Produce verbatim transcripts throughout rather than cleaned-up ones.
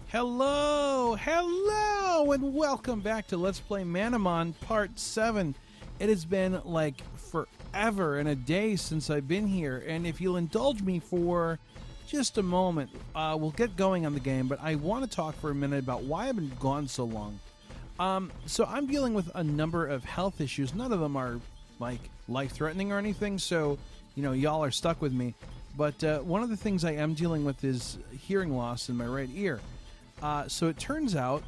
Hello, hello, and welcome back to Let's Play Manamon Part seven. It has been like forever and a day since I've been here, and if you'll indulge me for just a moment, uh, we'll get going on the game, but I want to talk for a minute about why I've been gone so long. Um, so I'm dealing with a number of health issues. None of them are, like, life-threatening or anything, so, you know, y'all are stuck with me. But uh, one of the things I am dealing with is hearing loss in my right ear. Uh, so it turns out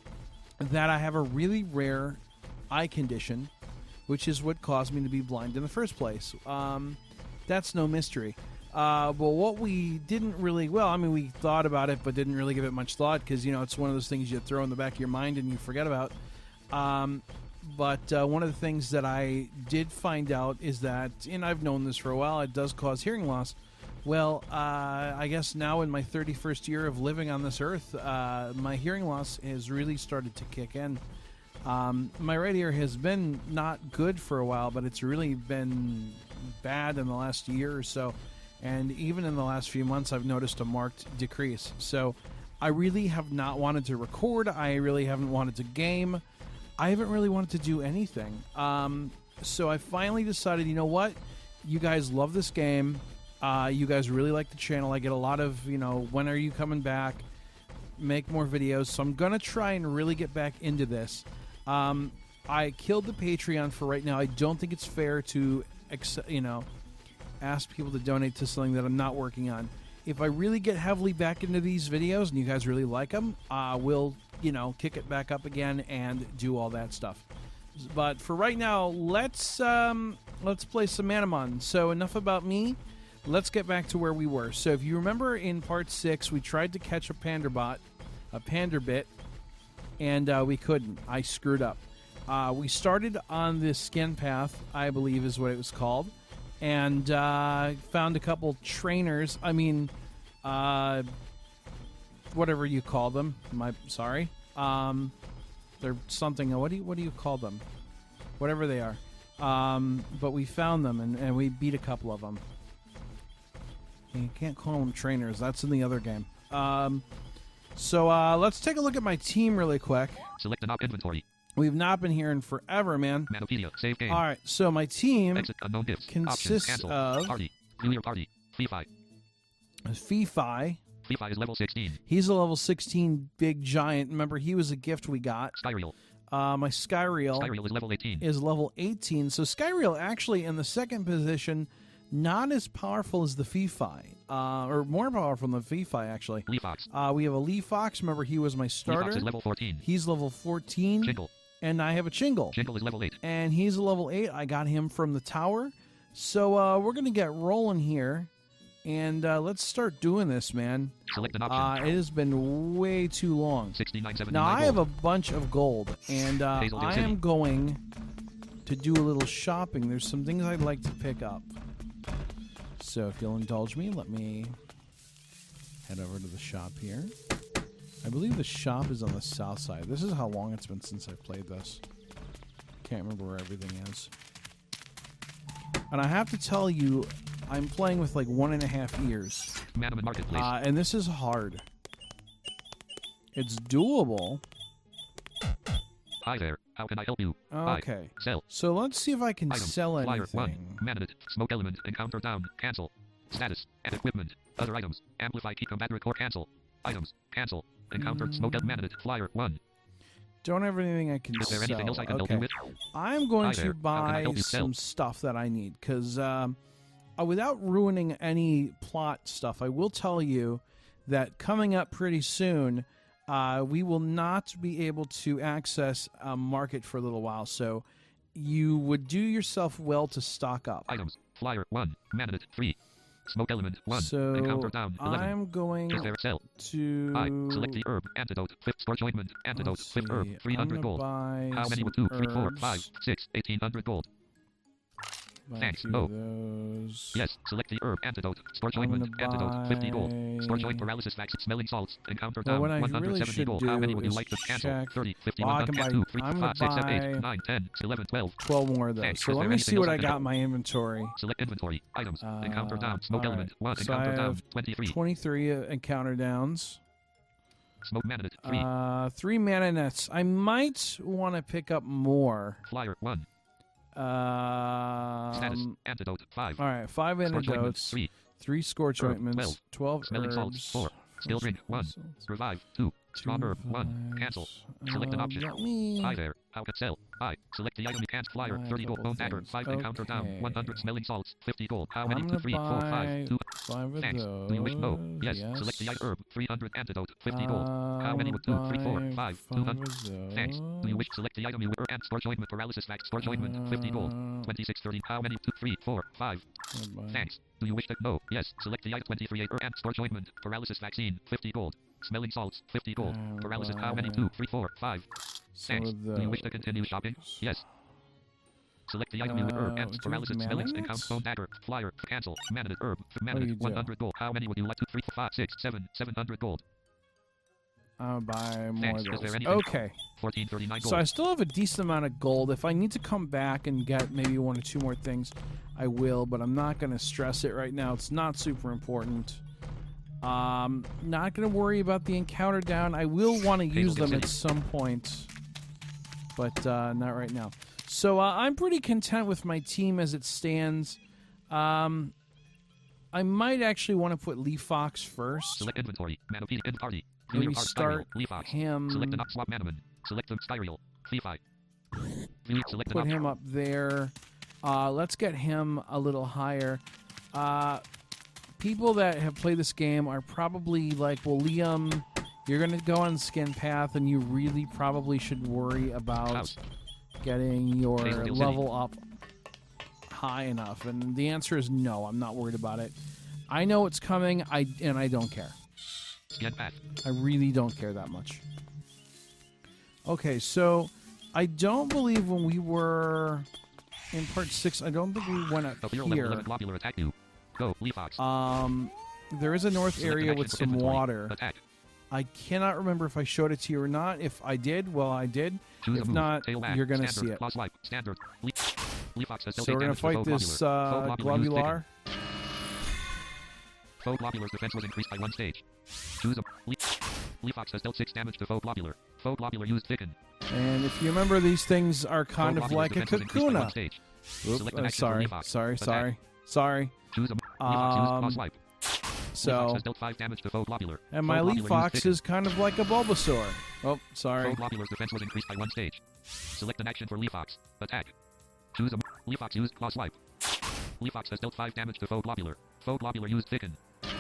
that I have a really rare eye condition, which is what caused me to be blind in the first place. Um, that's no mystery. Uh, but what we didn't really, well, I mean, we thought about it, but didn't really give it much thought because, you know, it's one of those things you throw in the back of your mind and you forget about. Um, but uh, one of the things that I did find out is that, and I've known this for a while, it does cause hearing loss. Well, uh, I guess now in my thirty-first year of living on this earth, uh, my hearing loss has really started to kick in. Um, my right ear has been not good for a while, but it's really been bad in the last year or so. And even in the last few months, I've noticed a marked decrease. So I really have not wanted to record. I really haven't wanted to game. I haven't really wanted to do anything. Um, so I finally decided, you know what? You guys love this game. Uh, you guys really like the channel. I get a lot of, you know, when are you coming back? Make more videos. So I'm going to try and really get back into this. Um, I killed the Patreon for right now. I don't think it's fair to, you know, ask people to donate to something that I'm not working on. If I really get heavily back into these videos and you guys really like them, uh, we'll, you know, kick it back up again and do all that stuff. But for right now, let's, um, let's play some Manamon. So enough about me. Let's get back to where we were. So if you remember in part six, we tried to catch a Panderbot, a Panderbit, and uh, we couldn't. I screwed up. Uh, we started on the skin path, I believe is what it was called, and uh, found a couple trainers. I mean, uh, whatever you call them. My sorry. Um, they're something. What do you what do you call them? Whatever they are. Um, but we found them and, and we beat a couple of them. You can't call them trainers. That's in the other game. Um, so uh, let's take a look at my team really quick. Select an op inventory. We've not been here in forever, man. Manopedia. Save game. All right. So my team Exit unknown gifts. consists Options. Cancel. of Party. View your party. Fifi. Fifi. Fifi is level sixteen. He's a level sixteen big giant. Remember, he was a gift we got. Skyreal. Uh, my Skyreal, Skyreal is level eighteen. is level eighteen. So Skyreal actually in the second position. Not as powerful as the Fifi, uh, or more powerful than the Fifi, actually. Lee Fox. Uh, we have a Lee Fox. Remember, he was my Lee starter. Fox is level fourteen. He's level fourteen. Jingle. And I have a Chingle. Jingle is level eight. And he's a level eight. I got him from the tower. So uh, we're going to get rolling here. And uh, let's start doing this, man. Select an option. Uh, it has been way too long. sixty-nine seventy-nine Now, I gold. have a bunch of gold. And uh, Hazeldale I City. am going to do a little shopping. There's some things I'd like to pick up. So if you'll indulge me, let me head over to the shop here. I believe the shop is on the south side. This is how long it's been since I've played this. Can't remember where everything is. And I have to tell you, I'm playing with like one and a half ears. Manamon Marketplace. Uh, and this is hard. It's doable. Hi there. How can I help you? Okay. Buy. Sell. So let's see if I can Item. sell Flyer anything. one. Manonite. Smoke element. Encounter down. Cancel. Status. And equipment. Other items. Amplify key combat record. Cancel. Items. Cancel. Encountered smoke element. Manonite. Flyer one. Don't have anything I can Is there sell. anything else I can okay. help you with? I'm going Hi to there. How can I buy help you some sell? stuff that I need because um, uh, without ruining any plot stuff, I will tell you that coming up pretty soon, uh, we will not be able to access a market for a little while. So you would do yourself well to stock up. Items. Flyer one. Manonite three. Smoke element one. So Encounter down eleven. I'm going Is there sell? to I select the herb. Antidote. Fifth storage ointment. Antidote. Let's Fifth herb. see. Three hundred I'm gold. gonna buy How many some were two, three, four, herbs. five, six, eighteen hundred gold? Buy a Thanks. few No. of those. Yes. Select the herb. Antidote. Storage I'm ointment. gonna Antidote. Fifty gold. buy- Storage ointment paralysis vaccine. Smelling salts. Encounter Well, down. what I one hundred really seventy should gold. How many do would you is like to cancel? check- thirty, fifty, Well, I one can hundred, buy- two, three, I'm five, gonna six, seven, buy- eight, nine, ten, eleven, twelve. twelve more of those. Thanks. So Is let there me anything see what else I I can got help? in my inventory. Select inventory. Items. Uh, Encounter down. Smoke all element. right. one. So I Encounter down. have twenty-three. twenty-three uh, encounter downs. Smoke mana net. three. Uh, three mana nets. I might want to pick up more. Flyer. one. Um, Status. Antidote. five. All right, five Scorch ointment. antidotes, three. three scorch Herb, ointments, twelve. twelve Smelling herbs, salts. four. Still drink. one. Revive. two. Strong herb. one. Cancel. Select an Uh, option. let me- Hi there. How can sell? Hi. Select the item you can't. Flyer. Buy a thirty gold. couple Bone dagger. things. five. Encounter down. Okay. one hundred smelling salts. fifty gold. How many? I'm two, gonna three, four, buy five, two. five of Thanks. those. Do you wish? No. Yes. Select the item herb. three hundred antidote. fifty gold. Uh, How many would two, three, four, buy five, five two hundred? of Thanks. Do you wish? Select the item you wear and scorch ointment. Paralysis vac. Scorch ointment. fifty gold. Uh, twenty-six thirty. How many? two, three, four, five. I'll buy- Thanks. Do you wish to? No. Yes. Select the item twenty-three herb and scorch ointment. Paralysis vaccine. fifty gold. Smelling salts. fifty gold. I'll Paralysis. How many? buy two, three, four, five. some Thanks. of Do you wish to those. continue shopping? Yes. Select the item you herb Uh, and do paralysis mana smelling nets? encounter bone dagger flyer cancel mana herb mana do you one do? hundred gold. How many would you like? Two, three, four, five, six, seven, seven hundred gold. I'll buy more Thanks. of Is there those. anything- Okay. Fourteen thirty nine gold. So I still have a decent amount of gold. If I need to come back and get maybe one or two more things, I will, but I'm not going to stress it right now. It's not super important. Um, not going to worry about the encounter down. I will want to use them at some point, but uh, not right now. So uh, I'm pretty content with my team as it stands. Um, I might actually want to put Lee Fox first. Select inventory. Manopede end party. View Maybe your card start Lee Fox. him. Select the not swap manaman. Select the Styriel. Fi. View select the Put not him up there. Uh, let's get him a little higher. Uh, people that have played this game are probably like, well, Liam, you're going to go on skin path, and you really probably should worry about House. getting your Hazeldeal level up high enough. And the answer is no. I'm not worried about it. I know it's coming, I and I don't care. Scan path. I really don't care that much. Okay, so I don't believe when we were in part six, I don't think we went up Appear level here. eleven globular attack you. Go. Lee Fox. Um, there is a north Select an area action with for some inventory. water. Attack. I cannot remember if I showed it to you or not. If I did, well, I did. Choose If a move. not, Tail wag. you're going to Standard. see it. Claw swipe. Standard. Lee, Lee Fox has dealt So eight we're going damage to to fight foe this globular. uh, Foe globular used globular. Foe globular's defense was increased by one stage. Choose a Lee, Lee Fox has dealt six damage to foe globular. Foe globular used thicken. And if you remember, these things are kind Foe of globular's like a defense was increased by one kakuna. stage. Oops, Select an uh, action for sorry, Lee Fox. sorry, Attack. sorry, sorry. Choose a Lee Fox used claw Um, swipe. Lee Fox So, has dealt five damage to foe globular. and Foe my Lee globular used Fox thicken. is kind of like a Bulbasaur. Oh, Foe sorry. globular's defense was increased by one stage. Select an action for Lee Fox. Attack. Choose a Lee Fox used claw swipe. Lee Fox has dealt five damage to foe globular. Foe globular used thicken.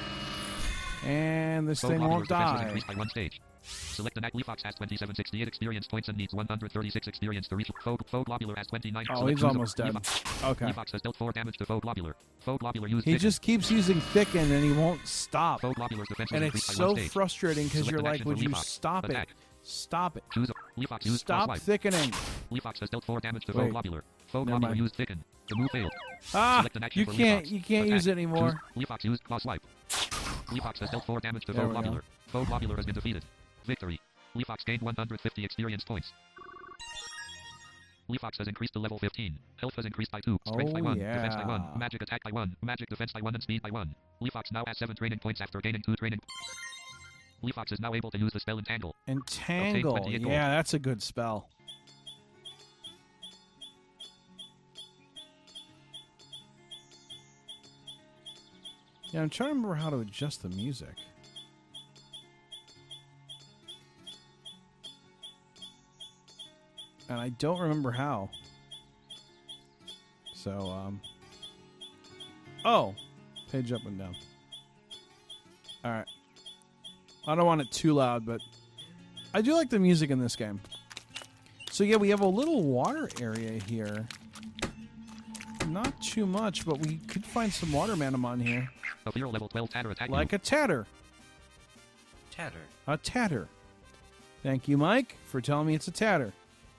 And this Foe thing globular's won't defense was die. increased by one stage. Select an act. Lee Fox has twenty-seven sixty-eight experience points and needs one hundred thirty-six experience to reach. Foe, foe globular has twenty-nine. Oh, Select he's choose a- almost Lee dead. Fox- Okay. Lee Fox has dealt four damage to foe globular. Foe globular used He thicken. just keeps using Thicken, and he won't stop. Foe globular's defense was And it's increased by so one stage. frustrating because Select you're an like, action would for Lee you Fox. stop it? Attack. Stop it. Choose a Lee Fox used claw Stop swipe. thickening. Lee Fox has dealt four damage to Wait. foe globular. Foe Never globular mind. used thicken. The move failed. Ah, Select an action you for Lee can't, Fox. you can't Attack. use it anymore. Choose Lee Fox used claw swipe. Lee Fox has dealt four damage to There foe we go. globular. Foe globular has been defeated. Victory. Lee Fox gained one hundred fifty experience points. Lee Fox has increased to level fifteen. Health has increased by two. Strength by Oh, one. Defense by one. yeah. Magic attack by one. Magic defense by one and speed by one. Lee Fox now has seven training points after gaining two training. Lee Fox is now able to use the spell Entangle. Entangle. twenty-eight gold. Yeah, that's a good spell. Yeah, I'm trying to remember how to adjust the music. And I don't remember how. So, um... Oh! Page up and down. Alright. I don't want it too loud, but I do like the music in this game. So yeah, we have a little water area here. Not too much, but we could find some water manamon here. Appear level twelve Tatter attack. Like you. a tatter. Tatter. A tatter. Thank you, Mike, for telling me it's a tatter.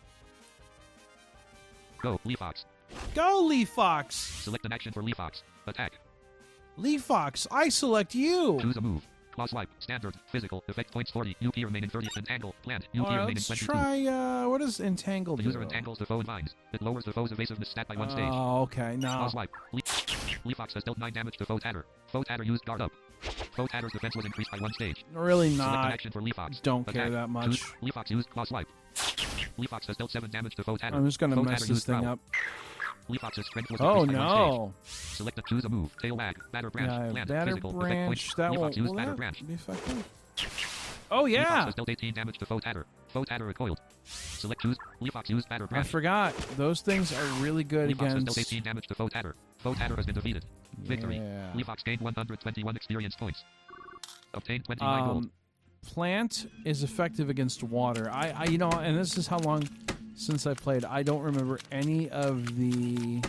Go, Lee Fox. Go, Lee Fox! Select an action for Lee Fox. Attack. Lee Fox, I select you! Choose a move. Claw swipe. Standard. Physical. Effect points forty. U P remaining thirty. Entangle. Plant. U P Alright, remaining let's twenty-two. try, uh, what does Entangle The do? user entangles the foe in vines. It lowers the foe's evasiveness stat by one stage. Oh, okay, Claw no. swipe. Lee, Lee Fox has dealt nine damage to foe Tatter. Foe Tatter used guard up. Foe Tatter's defense was increased by one stage. Really Select an not. action for Leafox. Don't care Attack. that much. Choose. Leafox used Claw Swipe. Leafox has dealt seven damage to Foe Tatter. I'm just gonna Foe mess Tatter this used thing Growl. up. Leafox's strength was Oh increased by one no! stage. Select the choose a move. Tail wag. Batter branch. Yeah, Land. batter Physical. Effect branch. point. That Leafox won't. used Will batter that branch. be effective? Oh Leafox yeah! has dealt eighteen damage to Foe Tatter. Foe Tatter recoiled. Select choose. Leafox used batter I branch. forgot. Those things are really good Leafox has dealt against. eighteen damage to Foe Tatter. Foe Tatter has been defeated. Victory. Yeah. Leafox gained one hundred twenty-one experience points. Obtained twenty-nine gold. Um, plant is effective against water. I, I, you know, and this is how long since I played. I don't remember any of the.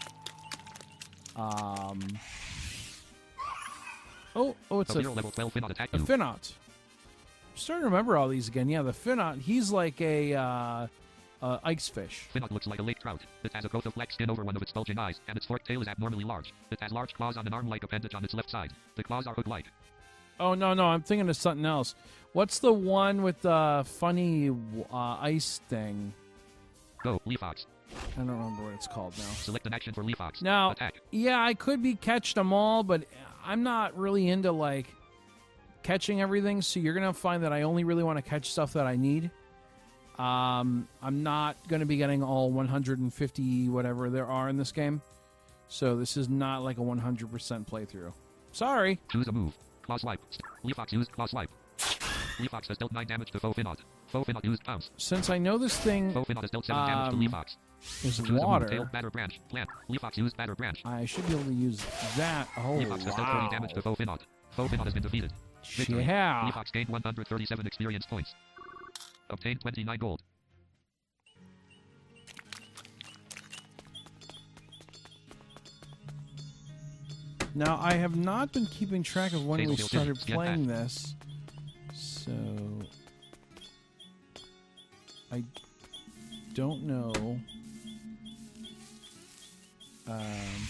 Um. Oh, oh, it's A a, hero level twelve Finot attack a you. Finot. I'm starting to remember all these again. Yeah, the Finot. He's like a uh, uh, ice fish. Finot looks like a lake trout. It has a coat of black skin over one of its bulging eyes, and its forked tail is abnormally large. It has large claws on an arm-like appendage on its left side. The claws are hook-like. Oh no, no, I'm thinking of something else. What's the one with the funny uh, ice thing? Go, Leafox. I don't remember what it's called now. Select an action for Leafox. Now, Attack. yeah, I could be catching them all, but I'm not really into like catching everything. So you're gonna find that I only really want to catch stuff that I need. Um, I'm not gonna be getting all one hundred fifty whatever there are in this game, so this is not like a one hundred percent playthrough. Sorry. Choose a move. Claw Swipe. Leafox used Claw Swipe. Leafox has dealt nine damage to Foe Finot. Foe Finot used Pounce. Since I know this thing Foe Finot has dealt seven damage Um, to Leafox. is Choose a move. Tail, water, batter branch. Plant. Leafox used batter branch. I should be able to use that. Oh Leafox has dealt thirty damage to wow! Foe Finot. Foe Finot has been defeated. Victory. Yeah. Leafox gained one hundred thirty-seven experience points. Obtained twenty-nine gold. Now, I have not been keeping track of when we Hazel Hill started City, playing this, so I don't know. Um,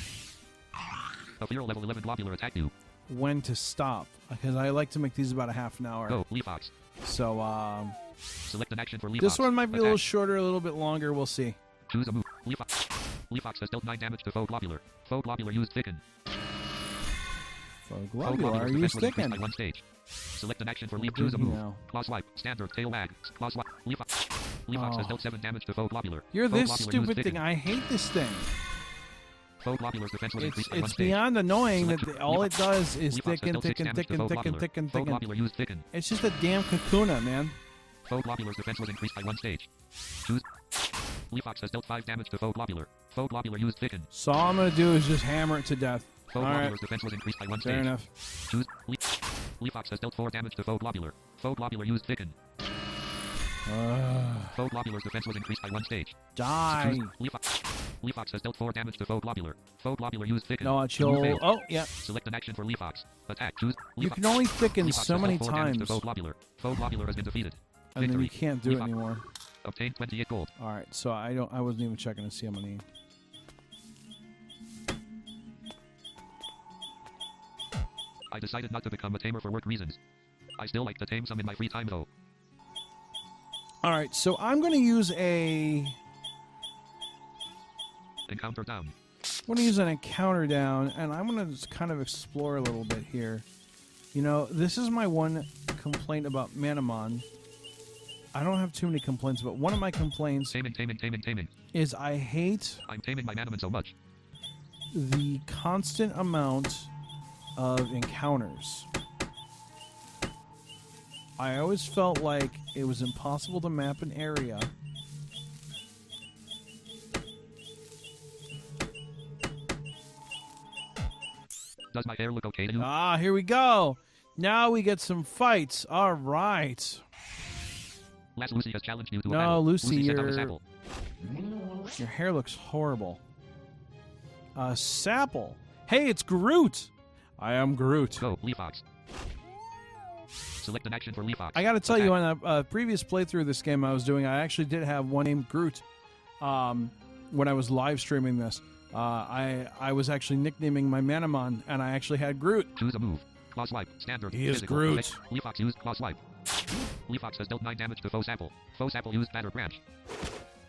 A hero level eleven globular attack you. when to stop, because I like to make these about a half an hour. Go, Leafox. So um, Select an action for Leafox. this one might be a Attack. little shorter, a little bit longer. We'll see. Choose a move. Leafox. Leafox has dealt nine damage to Foe Globular. Foe Globular used Thicken. So Foe globular, Globular's are you defense was increased sticking? by one stage. Select an action for Leaf. Good Choose a move. now. Claw Swipe. Standard. Tail wag. Claw Swipe. Leafox. Leafox Oh. has dealt seven damage to Foe Globular. You're Foe this Globular used stupid Thicken. thing. I hate this thing. Foe Globular's defense was It's increased by one it's stage. beyond annoying that Select- the, all it does is Leafox has thicken, dealt six thicken, damage to thicken, Foe thicken, Globular. thicken, Foe thicken. Globular used Thicken. It's just a damn Kakuna, man. Foe Globular's defense was increased by one stage. Choose. Leafox has dealt five damage to Foe Globular. Foe Globular used Thicken. So all I'm gonna do is just hammer it to death. Foe All right, Globular's defense was increased by one fair stage. enough. Choose. Le- Leafox has dealt four damage to Foe Globular. Foe Globular used Thicken. Uh, Foe Globular's defense was increased by one stage. die. Choose. Leafox. Leafox has dealt four damage to Foe Globular. Foe Globular used Thicken. No, You chill. failed. Oh, yeah. Select an action for Leafox. Attack. Choose. You Leafox. can only thicken Leafox so has many dealt four damage to times, Foe Globular. Foe Globular has been defeated. and then you Victory. can't do it Leafox. anymore. Obtained twenty-eight gold. All right, so I don't. I wasn't even checking to see how many. I decided not to become a tamer for work reasons. I still like to tame some in my free time though. All right, so I'm going to use a. Encounter down. I'm going to use an encounter down, and I'm going to just kind of explore a little bit here. You know, this is my one complaint about Manamon. I don't have too many complaints, but one of my complaints Taming, taming, taming, taming. is I hate I'm taming my Manaman so much. the constant amount of encounters. I always felt like it was impossible to map an area. Does my hair look okay to you? Ah, here we go. Now we get some fights. All right. Last Lucy has challenged you to a No, battle. Lucy, Lucy sent out a you're- sample. Your hair looks horrible. Uh, Sapple. Hey, it's Groot. I am Groot. Go, Leafox. Select an action for Leafox. I got to tell Attack. you, on a, a previous playthrough of this game I was doing, I actually did have one named Groot. Um, when I was live streaming this, uh, I I was actually nicknaming my Manamon, and I actually had Groot. Choose a move. Claw Swipe. Standard. He is Physical. Groot. Effect. Leafox used Claw Swipe. Leafox has dealt nine damage to Foe Sapple. Foe Sapple used Batter Branch.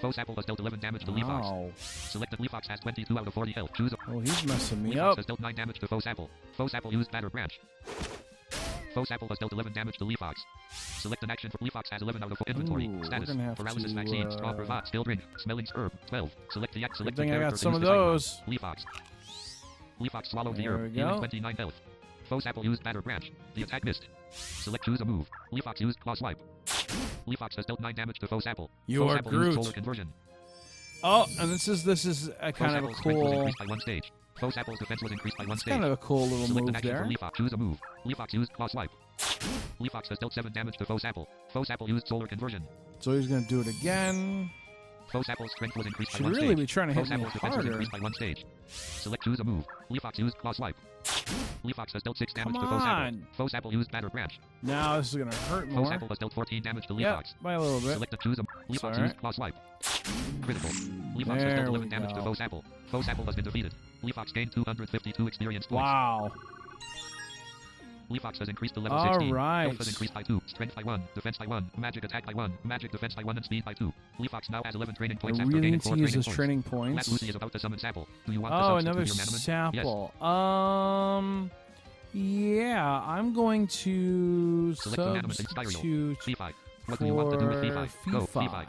Foe Sapple has dealt eleven damage to Leafox. Wow. Selected Leafox has twenty-two out of forty health. Choose a... Oh, he's messing me Leafox up. has dealt nine damage to Foe Sapple. Foe Sapple used Batter Branch. Foe Sapple has dealt eleven damage to Leafox. Select an action for Leafox has eleven out of four. Inventory. Ooh, we're Status. gonna have Paralysis to, vaccine. uh, Straw Cravat. Skill drink. Smelling herb. twelve. Select the act. Good Select thing the I got character some to of use this item. those. Leafox. Leafox swallowed the There herb. we Healing go. twenty-nine health. Foe Sapple used Batter Branch. The attack missed. Select choose a move. Leafox used Claw Swipe. Leafox has dealt nine damage to Foe Sapple. You Foe are Sapple used Groot. Solar Conversion. Oh, and this is this is a kind of a Foe Sapple's strength was cool, increased by one stage. Foe Sapple's defense was increased by one stage. kind of a cool little Select move an action there. for Leafox. Choose a move. Leafox used Claw Swipe. Leafox has dealt seven damage to Foe Sapple. Foe Sapple used Solar Conversion. So he's gonna do it again. Foe Sapple's strength was increased Should by one really stage. be trying to Foe hit me Sapple's defense was harder. increased by one stage. Select choose a move. Leafox used Claw Swipe. Leafox has dealt six damage Come to Foe Sapple. on. Foe Sapple used Batter Branch. Now this is gonna hurt Foe more. Sapple has dealt fourteen damage to Yeah, Leafox. by a little bit. Select a choose a Leafox alright. used Claw Swipe. Critical. Leafox has There dealt we eleven damage to go. Foe Sapple. Foe Sapple has been defeated. Leafox gained two hundred fifty-two experience points. Wow. Leafox has increased to level All sixteen. right. Health has increased by two. Strength by one. Defense by one. Magic attack by one. Magic defense by one and speed by two. Leafox now has eleven training I points after really gaining need to four use training his points. training Matt points. Lucy is about to summon Sapple. Do you want to Oh, substitute another your Manaman? Sapple. Um, yeah, I'm going to Select the Manaman's Inspiral. substitute Yes. Phi. What for do you want to do with Phi? Go, Phi. Phi.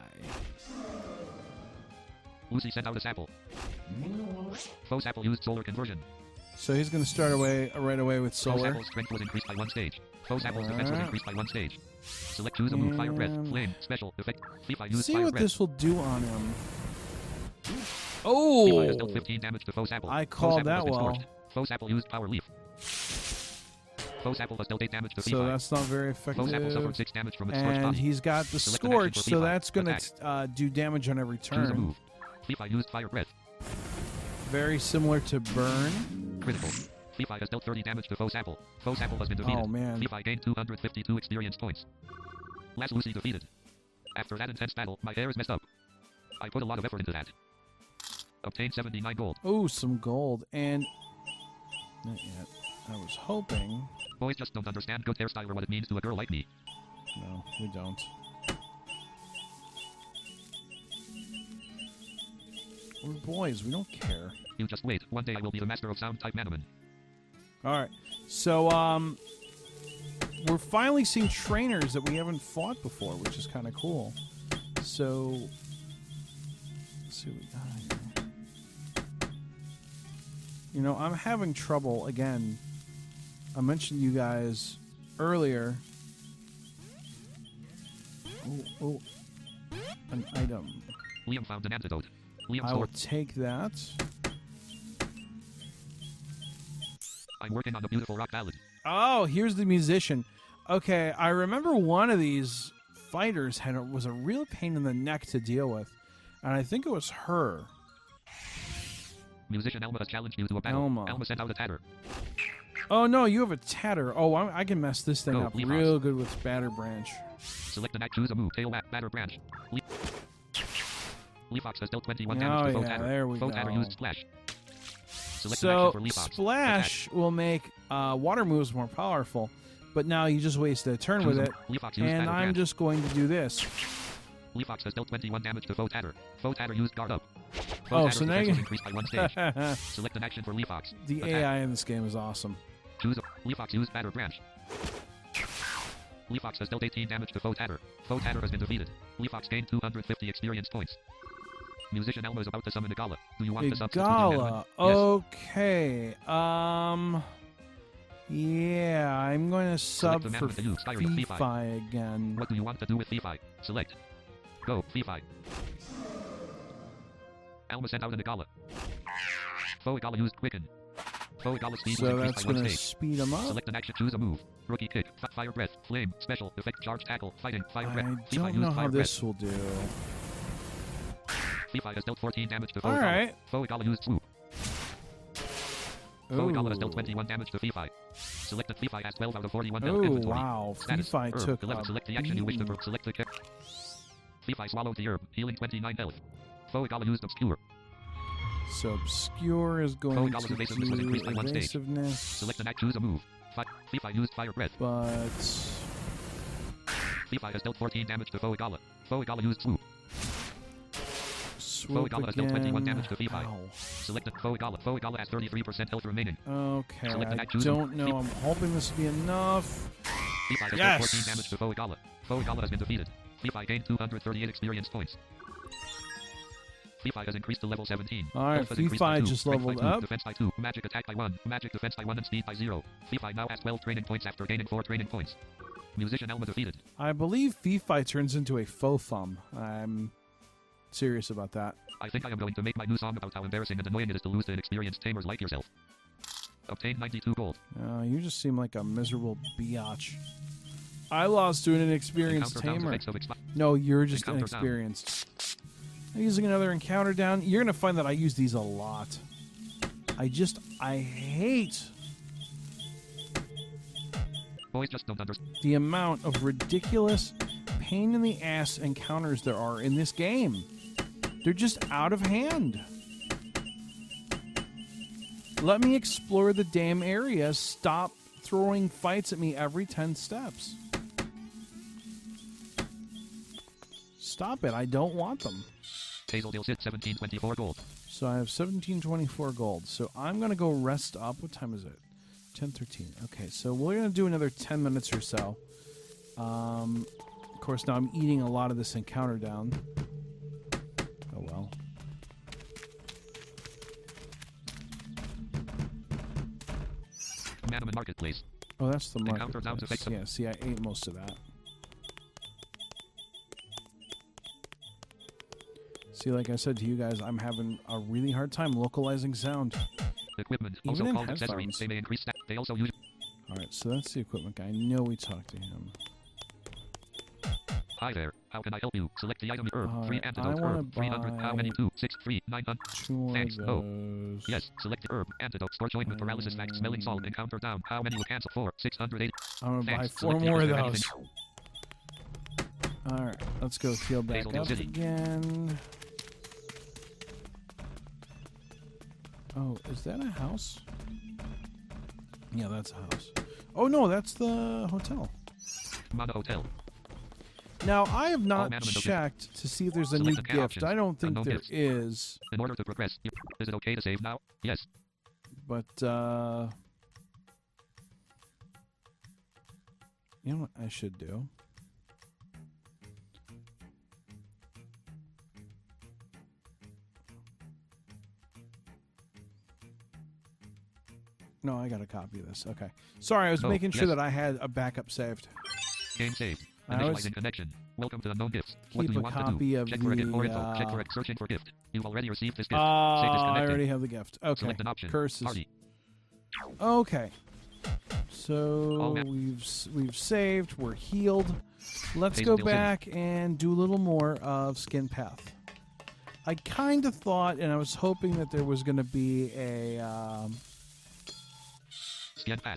Lucy sent out a Sapple. Foe Sapple used Solar Conversion. So he's going to start away right away with Foe solar. Sapple's strength was increased by one stage. Foe Sapple's defense was Alright. increased by one stage. Select choose a move. Fire Breath. And- Flame. Special. Effect. Phi used See Fire what Breath. this will do on him. Phi has Oh, dealt fifteen damage to Foe Sapple. I Foe called Sapple that has been well. scorched. Foe Sapple used Power Leaf. Foe Sapple has dealt eight damage to so Phi. that's not very Foe Sapple suffered effective. six damage from its scorched And body. he's got the Select an scorch, action for so Phi. that's going to Attack. uh, do damage on every Choose a turn. move. Phi used Fire Breath. Very similar to burn. Critical. Phi has dealt thirty damage to Foe Sapple. Foe Sapple has been defeated. Oh man. Phi gained two hundred fifty-two experience points. Last Lucy defeated. After that intense battle, my hair is messed up. I put a lot of effort into that. Obtained seventy-nine gold. Oh, some gold and not yet. I was hoping. Boys just don't understand good hairstyle or what it means to a girl like me. No, we don't. We're boys. We don't care. You just wait. One day I will be the master of sound type Manaman. All right. So, um, we're finally seeing trainers that we haven't fought before, which is kind of cool. So, let's see what we got here. You know, I'm having trouble again. I mentioned you guys earlier. Oh, oh, an item. Liam found an antidote. Liam I will sword. take that. I'm working on a beautiful rock ballad. Oh, here's the musician. Okay, I remember one of these fighters had a, was a real pain in the neck to deal with, and I think it was her. Musician Elma has challenged you to a battle. Elma. Elma sent out a tatter. Oh no, you have a tatter. Oh, I, I can mess this thing Go, up Leafox. real good with Batter Branch. Select an act. Choose a move. Tail whack. Batter branch. Le- Leafox has dealt twenty-one Oh, damage to Foe yeah, Tatter. there we Foe go. Tatter used Splash. Select So an action for Leafox. Splash will make uh, water moves more powerful, but now you just wasted a turn with Choose it, a- Leafox used and Batter I'm branch. just going to do this. Leafox has dealt twenty-one damage to Foe Tatter. Foe Tatter used guard up. Foe Oh, Tatter's so now defense you- was increased by one stage. Select an action for Leafox. The Attack. A I in this game is awesome. Choose a Leafox used Batter branch. Leafox has dealt eighteen damage to Foe Tatter. Foe Tatter has been defeated. Leafox gained two hundred fifty experience points. Musician Elma is about to summon Igala. Do you want to substitute your Igala. Manaman? Yes. Okay. Um. Yeah, I'm going to sub Select the for Manaman to use. Fire the Phi. Phi again. What do you want to do with Phi? Select. Go, Phi. Elma sent out an Igala. Foe Igala used Quicken. Foe Igala's speed So was that's increased by one going to stage. speed him up. Select an action, choose a move. Rookie kick, F- fire breath, flame, special, effect, charge, tackle, fighting, fire I breath. Phi don't used know fire how this will do. breath. Phi has dealt fourteen damage to Foe All Igala. right. Foe Igala used swoop. Foe Igala has dealt Ooh. twenty-one damage to Phi. Selected Phi has twelve out of forty-one health Oh, inventory. wow. Status, Phi herb, took eleven. a Select the action you wish to beating. per- select the kick. Phi swallowed the herb, healing twenty-nine health. Foe Igala used obscure. So obscure is going Foe Igala's to evasiveness was increased by do one stage. evasiveness, Select an act, choose a move. Phi, Phi used fire breath. but Phi has dealt fourteen damage to Foe Igala. Foe Igala used swoop. Swoop Foegala has dealt twenty-one again. damage to Fifi. Ow. Select the Foegala. Foegala has thirty-three percent health remaining. Okay, Select the I night choose don't them. know. I'm hoping this will be enough. Fifi has Yes! dealt fourteen damage to Foegala. Foegala has been defeated. Fifi gained two hundred thirty-eight experience points. Fifi has increased to level seventeen. All right, Health has increased by Fifi two, just strength by leveled two, up. Defense by two. Magic attack by one. Magic defense by one and speed by zero. Fifi now has twelve training points after gaining four training points. Musician Elma defeated. I believe Fifi turns into a faux thumb. I'm serious about that. I think I am going to make my new song about how embarrassing and annoying it is to lose to inexperienced tamers like yourself. Obtain ninety-two gold. Uh, you just seem like a miserable biatch. I lost to an inexperienced Encounter sounds tamer. effects of expi- No, you're just Encounter sound. inexperienced. I'm using another encounter down. You're going to find that I use these a lot. I just, I hate Boys just don't understand. the amount of ridiculous pain in the ass encounters there are in this game. They're just out of hand. Let me explore the damn area. Stop throwing fights at me every ten steps. Stop it. I don't want them. Hazel deals it seventeen twenty-four gold. So I have seventeen twenty-four gold. So I'm going to go rest up. What time is it? ten thirteen. Okay, so we're going to do another ten minutes or so. Um, of course, now I'm eating a lot of this encounter down. Oh, well. Manaman Marketplace. Oh, that's the Encounter sounds marketplace. effects of- Yeah, see, I ate most of that. See, like I said to you guys, I'm having a really hard time localizing sound. Equipment. Even Also in called accessories. headphones. They may increase stat. They also use. All right, so that's the equipment guy. I know we talked to him. Hi there. How can I help you? Select the item herb. All Free right, antidote I wanna herb. three hundred. How many? buy- two, six, three, nine hundred. Two more Thanks. of Oh. those. Yes. Select the herb. Antidote. Store joint with paralysis fact. Smelling salt. Encounter down. How many will cancel? Four. six hundred eighty. I'm going to buy Thanks. four Select the more of other those. anything. All right, let's go heal back Hazel up City. again. Oh, is that a house? Yeah, that's a house. Oh, no, that's the hotel. Mana Hotel. Now, I have not Madam, it's okay. checked to see if there's a Select new the cat gift. options. I don't think Unknown there gifts. is, In order to progress, you, is it okay to save now? Yes. but, uh... you know what I should do? No, I got a copy of this. Okay. Sorry, I was Oh, making sure yes. that I had a backup saved. Game saved. I always Initializing connection. Welcome to unknown gifts. What keep do you a want copy to do? of Check for a gift or the, info. Check for uh, a searching for gift. You've already received this gift. Ah, Say I disconnected. already have the gift. Okay. Select an option. Curses. Party. Okay. So Oh, yeah. we've s- we've saved. We're healed. Let's Hazel go Deal City. back and do a little more of Skin Path. I kind of thought, and I was hoping that there was going to be a. Um, Scan path.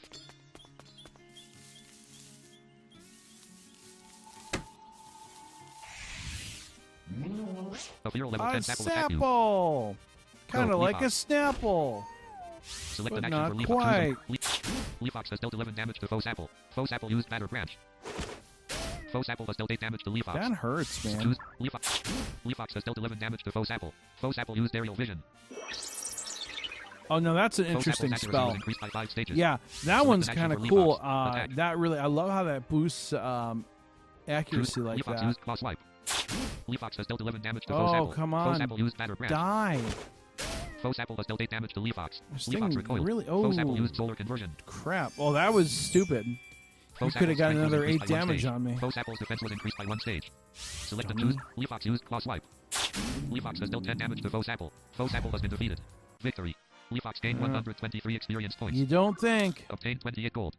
A fear level a ten Snapple attack you. Snapple! Kind of Go, like a Leafox. Snapple. Select but an action not for Leafox. quite. Le- Leafox has dealt eleven damage to Faux Apple. Faux Apple used Batter Branch. Faux Apple has dealt eight damage to Leafox. That hurts, man. Choose Leafox. Leafox has dealt eleven damage to Faux Apple. Faux Apple used Aerial Vision. Oh, no, that's an Faux interesting Apple's accuracy spell. was increased by five stages. Yeah, that Select one's an action kind of for cool. Leafox. Uh, Attack. that really, I love how that boosts um, accuracy Choose like Leafox that. used Claw Swipe. Leafox has dealt eleven damage to Faux Oh, Apple. come Faux on. Apple used Batter Branch. Die. Faux Apple has dealt eight damage to Leafox. This Leafox thing recoiled. really- Faux Apple oh. used Solar Conversion. Crap. Oh, that was stupid. You Faux could have Apple's got strength was another eight increased by one damage stage. on me. Faux Apple's defense was increased by one stage. Select and Dummy. choose. Leafox used Claw Swipe. Leafox has dealt ten damage to Faux Apple. Faux Apple has been defeated. Victory. Leafox gained Uh, one hundred twenty-three experience points. You don't think. Obtained twenty-eight gold.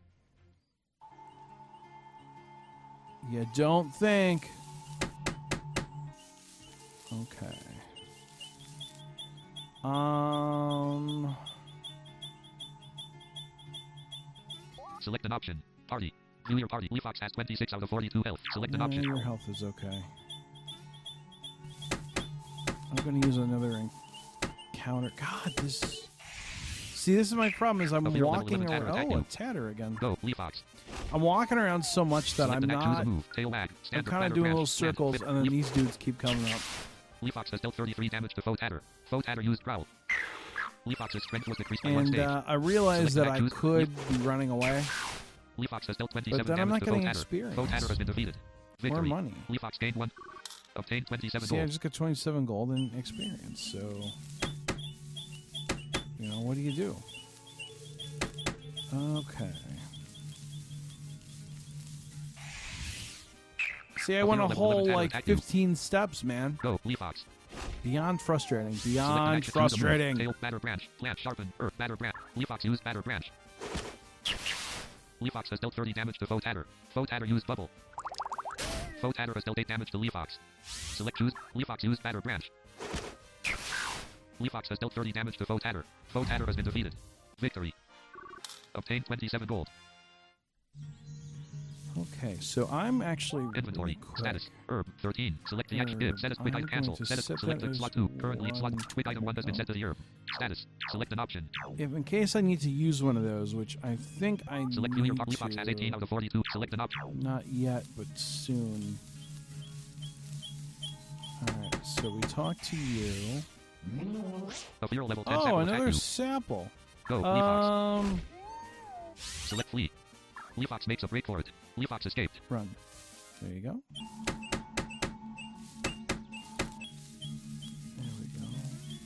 You don't think. Okay. Um. Select an option. Party. View your party. Leafox has twenty-six out of forty-two health. Select an nah, option. your health is okay. I'm going to use another encounter. God, this. See, this is my problem. Is I'm A fear level walking eleven Tatter around. attack Oh, you. a tatter again. Go, Leafox. I'm walking around so much that Select I'm an act, choose a not. move. Tail wag. I'm Standard kind of batter doing branch. little Stand. circles, Flip. and then Leaf- these dudes keep coming up. Leafox has dealt thirty-three damage to foe Tatter. Foe Tatter used Growl. Leafox's strength was decreased by one And stage. uh, I realized Select that I choose- could be running away. Leafox has dealt twenty-seven then I'm damage not to foe getting Tatter. experience. Foe Tatter has been defeated. More Victory. money. Leafox gained one. Obtained twenty-seven See, I gold. just got twenty-seven gold and experience, so... You know, what do you do? Okay. See, I Oh, went a you're level whole, eleven, like, attack you. fifteen steps, man. Go, Leafox. Beyond frustrating. Select an Beyond action, choose a move. frustrating. Tail, batter branch. Plant, sharpen. Earth, batter branch. Leafox used batter branch. Leafox has dealt thirty damage to foe Tatter. Foe Tatter used bubble. Foe Tatter has dealt eight damage to Leafox. Select choose. Leafox used batter branch. Leafox has dealt thirty damage to foe Tatter. Foe Tatter has been defeated. Victory. Obtained twenty-seven gold. Okay, so I'm actually Inventory. really quick. Status. Herb. thirteen. Select the action. Herb. Set as quick I'm item. Cancel. going to Set as set selected. that as Slot two. Currently slot. one. Quick item one has been Oh. set to the herb. Status. Select an option. If in case I need to use one of those, which I think I Select need Junior Pop. Leafox has eighteen to. out of forty-two. Select an option. Not yet, but soon. Alright, so we talk to you. A hero level ten Oh, sample another attack you. sample. Go. Leafox. Um, Select flee. Leafox makes a break for it. Leafox escaped. run. There you go. There we go.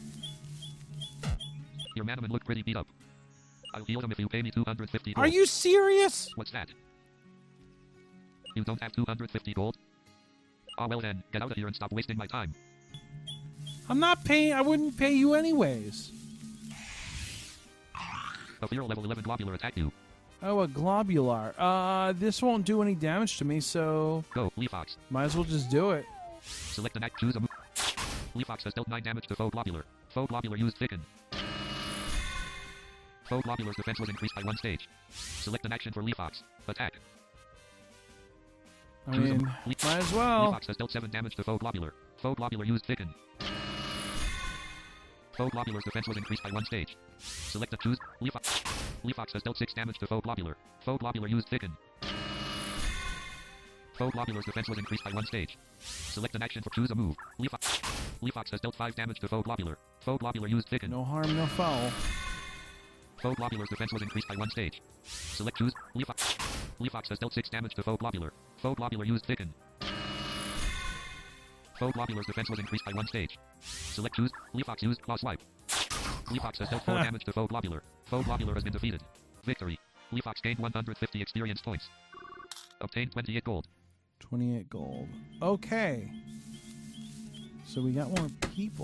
Your Manaman looked pretty beat up. I'll heal him if you pay me two hundred fifty gold. Are you serious? What's that? You don't have two hundred fifty gold? Ah, well then, get out of here and stop wasting my time. I'm not paying. I wouldn't pay you anyways. A hero level eleven globular attack you. Oh, a globular. Uh, this won't do any damage to me, so Go, Leafox. might as well just do it. Select an act, choose a move. Leafox has dealt nine damage to foe globular. Foe globular used thicken. Foe globular's defense was increased by one stage. Select an action for Leafox. Attack. I Choose a mean, move. Le- might as well. Leafox has dealt seven damage to foe globular. Foe globular used thicken. Foe globular's defense was increased by one stage. Select a choose. Leafox. Leafox has dealt six damage to foe globular. Foe globular used thicken. Foe globular's defense was increased by one stage. Select an action for choose a move. Leafox. Leafox has dealt five damage to foe globular. Foe globular used thicken. No harm, no foul. Foe globular's defense was increased by one stage. Select choose. Leafox. Leafox has dealt six damage to foe globular. Foe globular used thicken. Foe globular's defense was increased by one stage. Select choose. Leafox used claw swipe. Leafox has dealt four damage to foe globular. Foe globular has been defeated. Victory. Leafox gained one hundred fifty experience points. Obtained twenty-eight gold. twenty-eight gold. Okay. So we got more people.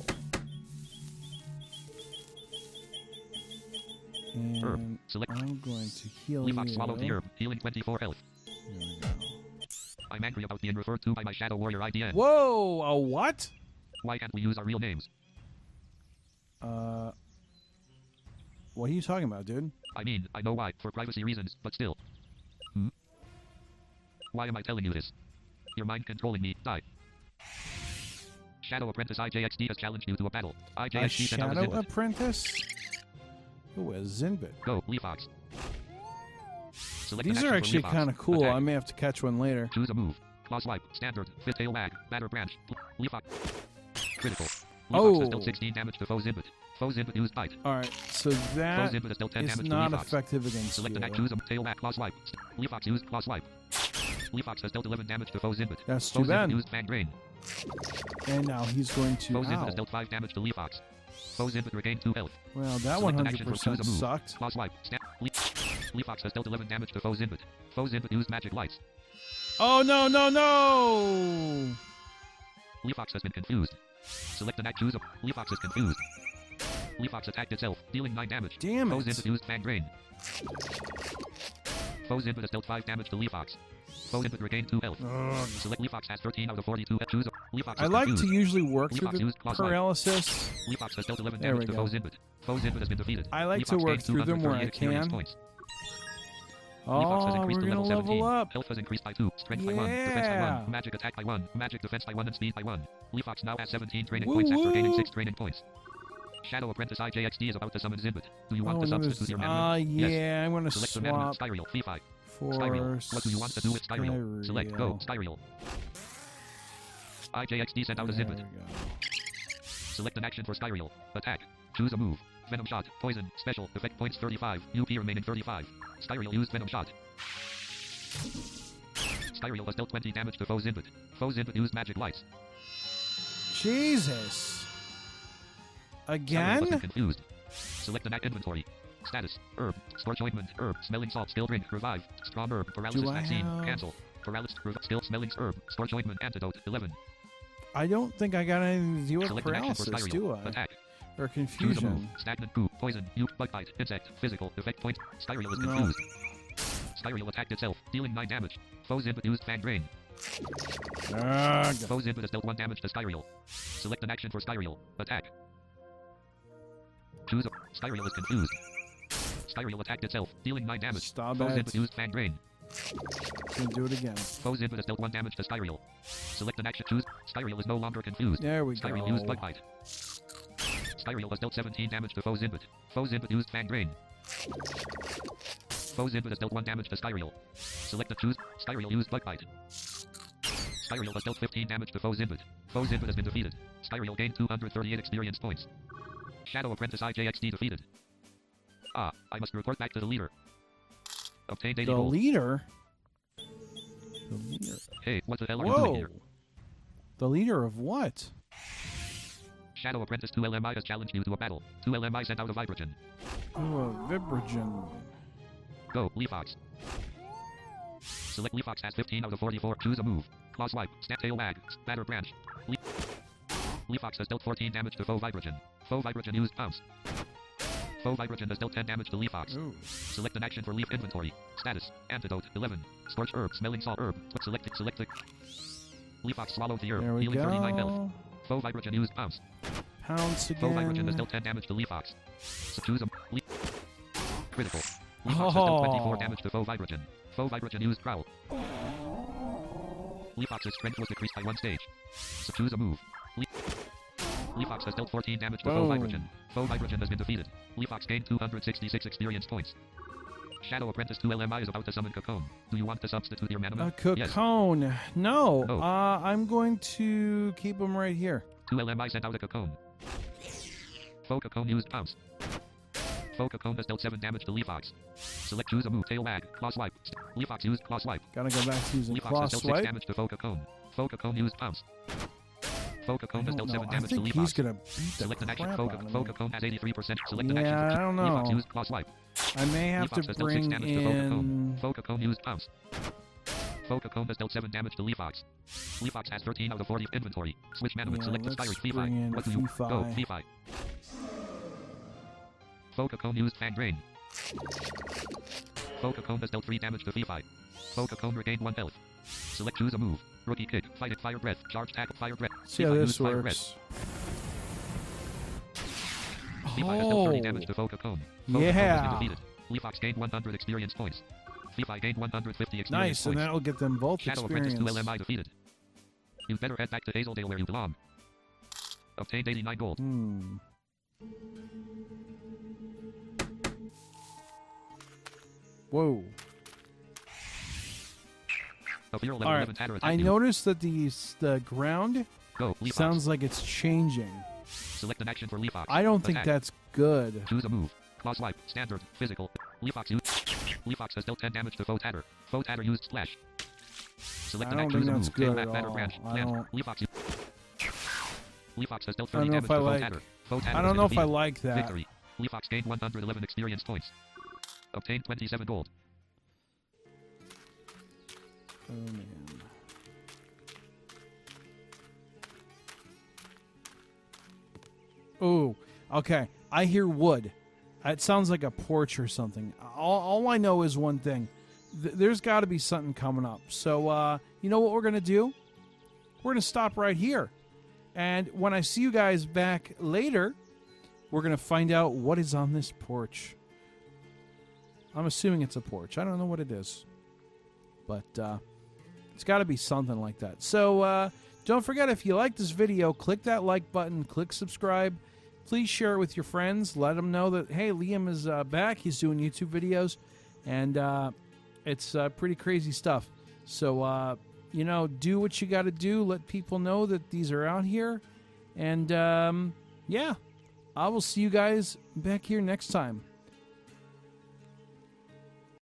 And Herb. Select. I'm going to heal Leafox you. swallowed the herb, healing twenty-four health. There we go. I'm angry about being referred to by my Shadow Warrior I D N. Whoa! A what? Why can't we use our real names? Uh, what are you talking about, dude? I mean, I know why, for privacy reasons, but still. Hmm? Why am I telling you this? Your mind controlling me, die. Shadow Apprentice I J X D has challenged you to a battle. I J A X D sent out a shadow Zinbit. apprentice? Ooh, a Zinbit. Go, Leafox. Select These an are action actually for Leafox. kind of cool. Attack. I may have to catch one later. Choose a move. Claw swipe. Standard. Fifth tail wag. Batter branch. Leafox. Critical. Leafox has Oh. dealt sixteen damage to foe Zinbit. Foe Zinbit used bite. Alright, so Foe that Zinbit has dealt ten is damage not to Leafox. effective against Select you. an act. Choose a tail wag. Claw swipe. Leafox used claw swipe. Leafox has dealt eleven damage to foe Zinbit. That's Foe too bad. Zinbit used Fang Drain. And now he's going to. Foe Zinbit Ow. has dealt five damage to Leafox. Foe Zinbit regained two health. Well, that Select an one action hundred for choose percent a move. sucked. Claw swipe. Snap. Le- Leafox has dealt eleven damage to foe Zinbit. Foe Zinbit used magic lights. Oh, no, no, no! Leafox has been confused. Select an act. Choose a. Leafox is confused. Leafox attacked itself, dealing nine damage. Damn Foe it. Zinbit used Fang Drain. Foe Zinbit has dealt five damage to Leafox. Foe Zinbit regained two health. Ugh. Select Leafox has thirteen out of forty-two. Choose a. Leafox is I like to confused. usually work through Leafox the used claw swipe. paralysis. Leafox has dealt eleven There damage we to go. foe Zinbit. Foe Zinbit has been defeated. I like to Leafox work gained through them where I two hundred thirty-eight experience can. points. Leafox has Oh, increased we're to gonna level seventeen. level up. Health has increased by two. Strength by one. Defense by Yeah. one. Magic attack by one. Magic defense by one and speed by one. Leafox now has seventeen training Woo points after gaining woo. six training points. Shadow Apprentice I J X D is about to summon Zinbit. Do you want Oh, to another substitute your s- mana? uh, yeah, Yes. I'm gonna Select the mana. swap Styriel. Fee five. for Styriel. What do you want to do with Styriel? Select go. Styriel. Styriel. I J X D sent out a There Zimbit. we go. Select an action for Skyriel. Attack. Choose a move. Venom Shot. Poison. Special. Effect points thirty-five. U P remaining thirty-five. Skyriel used Venom Shot. Skyriel has dealt twenty damage to foe's input. Foe's input used Magic Lights. Jesus. Skyriel Again? wasn't confused. Select an act inventory. Status. Herb. Scorch ointment. Herb. Smelling salt. Skill drink. Revive. Strong herb. Paralysis Do I vaccine. have- Cancel. Paralysis. Rev- skill. Smelling herb. Scorch ointment. Antidote. eleven. I don't think I got anything to do with Select an action for paralysis, Skyriel. do I? Attack. Or Choose a move. confusion. Stagnant goo. Poison. You. Bug bite. Insect. Physical. Effect point. Skyriel is No. confused. Skyriel attacked itself, dealing nine damage. Foe's input used Fang Drain. Ugh. Foe's input has dealt one damage to Skyriel. Select an action for Skyriel. Attack. Choose a... Skyriel is confused. Skyriel attacked itself, dealing nine damage. Stop Foe's it. input used Fang Drain. Gonna do it again. Foe's input has dealt one damage to Skyriel. Select an action. Choose. Skyriel is no longer confused. There we Skyriel go. used Bug Bite. Skyriel has dealt seventeen damage to Foe's input. Foe's input used Fang Drain. Foe's input has dealt one damage to Skyriel. Select a choose. Skyriel used Bug Bite. Skyriel has dealt fifteen damage to Foe's input. Foe's input has been defeated. Skyriel gained two hundred thirty-eight experience points. Shadow Apprentice I J X D defeated. Ah, I must report back to the leader. Obtain daily The gold. leader? The leader. Hey, what the hell are you doing Whoa. here? The leader of what? Shadow Apprentice two L M I has challenged you to a battle. two L M I sent out a Vibragen. Oh, a Vibragen. Go, Leafox. Select Leafox has fifteen out of forty-four. Choose a move. Claw Swipe. Snap Tail Wag. Batter Branch. Le- Leafox has dealt fourteen damage to Foe Vibragen. Foe Vibragen used Pounce. Foe Vibragen has dealt ten damage to Leafox. Ooh. Select an action for Leaf Inventory. Status. Antidote. eleven. Scorch Herb. Smelling Salt Herb. Select it. Select it. Leafox swallowed the herb. There we Dealing thirty-nine health. go. Foe Vibragen used Pounce. Pounce Foe Vibragen has again. dealt ten damage to Leafox. So choose a... Le- Critical. Leafox has dealt twenty-four Oh. damage to Foe Vibragen. Foe Vibragen used Prowl. Leafox's strength was decreased by one stage. So choose a move. Le- Leafox has dealt fourteen damage to Foe Boom. Vibragen. Foe Vibragen has been defeated. Leafox gained two hundred sixty-six experience points. Shadow Apprentice two L M I is about to summon Cocoon. Do you want to substitute your mana? A Yes. cocoon. No. Oh. Uh, I'm going to keep him right here. two L M I sent out a Cocoon. Foe Cocoon used Pounce. Foe Cocoon has dealt seven damage to Leafox. Select choose a move. Tail Wag. Claw Swipe. Leafox used Claw Swipe. Gotta go back to using Leafox Claw has dealt six Swipe. damage to Foe Cocoon. Foe Cocoon used Pounce. Foe I Cocoon has don't dealt know. seven I damage to think Leafox. he's gonna beat the Select an action. crap Foe, out of Foe me. Cocoon has eighty-three percent. Select an Yeah, action. I don't Leafox know. used Claw Swipe. I may have Leafox to has dealt six bring damage to Foe Cocoon. in. Foe Cocoon used Pounce. Foe Cocoon has dealt seven damage to Leafox. Leafox has thirteen out of forty inventory. Switch mana Yeah, select the let's Skyriel. bring in What do you Fefi. go? Fefi. Foe Cocoon used Fang Drain. Foe Cocoon has dealt three damage to Fefi. Foe Cocoon regained one health. Select choose a move. Rookie kick. Fight it. Fire breath. Charge tackle. Fire breath. See how Fefi this used fire breath. works. Fefi has dealt thirty Oh. damage to Foe Cocoon. Foe Cocoon has Yeah. been defeated. Leafox gained one hundred experience points. Fefi gained one hundred fifty experience Nice, and points. that'll get them both Shadow Apprentice experience. two L M I defeated. You'd better head back to Hazeldale where you belong. Obtained eighty-nine gold. Hmm. Whoa. A Fear level All right. eleven Tatter I attacked you. noticed that the the ground Go, Leafox. sounds like it's changing. Select an action for Leafox. I don't think Attack. that's good. Choose a move. Claw Swipe. Standard. Physical. Leafox used. Leafox has dealt ten damage to Foe Tatter. Foe Tatter used Splash. Select I an don't action. think Choose a that's move. Tail good Back at Batter all. Branch. I Land. don't- Leafox used. Leafox has dealt I don't thirty know damage if to I Foe like- Tatter. Foe Tatter I has don't been know if I defeated. like that. Victory. Leafox gained one hundred eleven experience points. Obtained twenty-seven gold. Oh man. Oh, okay. I hear wood. It sounds like a porch or something. All, all I know is one thing. Th- there's got to be something coming up. So, uh, you know what we're going to do? We're going to stop right here. And when I see you guys back later, we're going to find out what is on this porch. I'm assuming it's a porch. I don't know what it is. But uh, it's got to be something like that. So uh, don't forget, if you like this video, click that like button, click subscribe. Please share it with your friends. Let them know that, hey, Liam is uh, back. He's doing YouTube videos. And uh, it's uh, pretty crazy stuff. So, uh, you know, do what you got to do. Let people know that these are out here. And, um, yeah, I will see you guys back here next time.